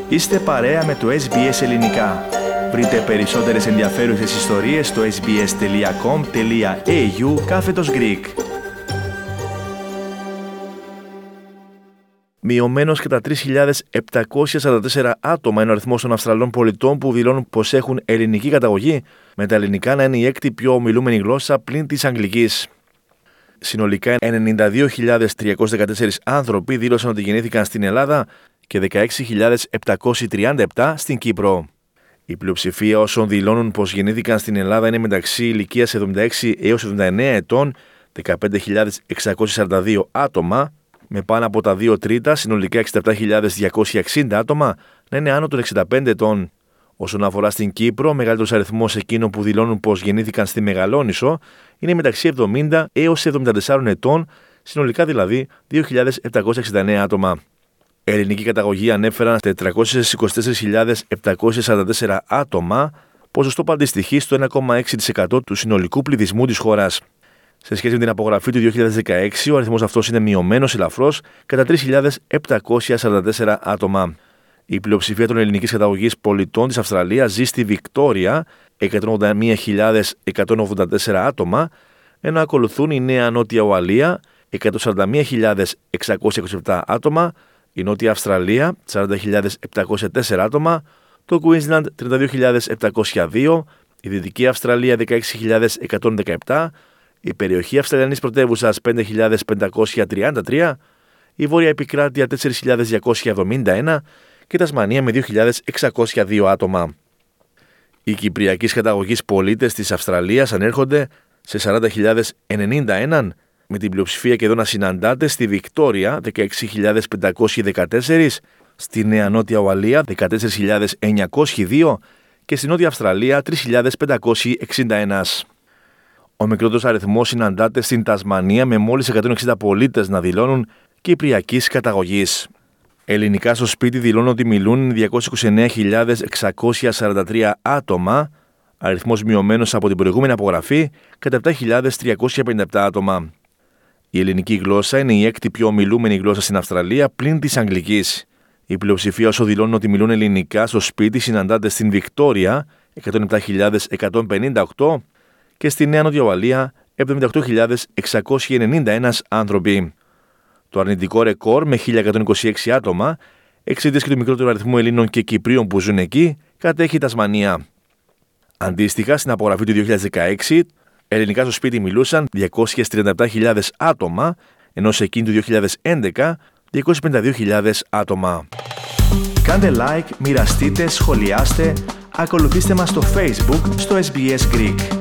Είστε παρέα με το SBS Ελληνικά. Βρείτε περισσότερες ενδιαφέρουσες ιστορίες στο sbs.com.au/Greek. Μειωμένος κατά 3.744 άτομα είναι ο αριθμός των Αυστραλών πολιτών που δηλώνουν πως έχουν ελληνική καταγωγή, με τα ελληνικά να είναι η έκτη πιο ομιλούμενη γλώσσα πλην της αγγλικής. Συνολικά 92.314 άνθρωποι δήλωσαν ότι γεννήθηκαν στην Ελλάδα και 16.737 στην Κύπρο. Η πλειοψηφία όσων δηλώνουν πως γεννήθηκαν στην Ελλάδα είναι μεταξύ ηλικίας 76 έως 79 ετών, 15.642 άτομα, με πάνω από τα 2 τρίτα, συνολικά 67.260 άτομα, να είναι άνω των 65 ετών. Όσον αφορά στην Κύπρο, ο μεγαλύτερος αριθμός εκείνων που δηλώνουν πως γεννήθηκαν στη Μεγαλόνησο είναι μεταξύ 70 έως 74 ετών, συνολικά δηλαδή 2.769 άτομα. Ελληνική καταγωγή ανέφεραν 424.744 άτομα, ποσοστό που αντιστοιχεί στο 1,6% του συνολικού πληθυσμού της χώρας. Σε σχέση με την απογραφή του 2016, ο αριθμός αυτός είναι μειωμένος ελαφρώς κατά 3.744 άτομα. Η πλειοψηφία των ελληνικής καταγωγής πολιτών της Αυστραλίας ζει στη Βικτόρια, 181.184 άτομα, ενώ ακολουθούν η Νέα Νότια Ουαλία, 141.627 άτομα, η Νότια Αυστραλία, 40.704 άτομα, το Queensland 32.702, η Δυτική Αυστραλία 16.117, η περιοχή Αυστραλιανής Πρωτεύουσας 5.533, η Βόρεια Επικράτεια 4.271 και η Τασμανία με 2.602 άτομα. Οι κυπριακής καταγωγής πολίτες της Αυστραλίας ανέρχονται σε 40.091, με την πλειοψηφία και εδώ να συναντάται στη Βικτόρια 16.514, στη Νέα Νότια Ουαλία 14.902 και στη Νότια Αυστραλία 3.561. Ο μικρότερος αριθμός συναντάται στην Τασμανία με μόλις 160 πολίτες να δηλώνουν κυπριακής καταγωγής. Ελληνικά στο σπίτι δηλώνουν ότι μιλούν 229.643 άτομα, αριθμός μειωμένος από την προηγούμενη απογραφή κατά 7.357 άτομα. Η ελληνική γλώσσα είναι η έκτη πιο ομιλούμενη γλώσσα στην Αυστραλία πλην της αγγλικής. Η πλειοψηφία όσων δηλώνουν ότι μιλούν ελληνικά στο σπίτι συναντάται στην Βικτόρια 107.158 και στη Νέα Νότια Ουαλία 78.691 άνθρωποι. Το αρνητικό ρεκόρ με 1.126 άτομα, εξαιτίας και του μικρότερου αριθμού Ελλήνων και Κυπρίων που ζουν εκεί, κατέχει η Τασμανία. Αντίστοιχα, στην απογραφή του 2016, ελληνικά στο σπίτι μιλούσαν 237.000 άτομα, ενώ σε εκείνη του 2011, 252.000 άτομα. Κάντε like, μοιραστείτε, σχολιάστε, ακολουθήστε μας στο Facebook, στο SBS Greek.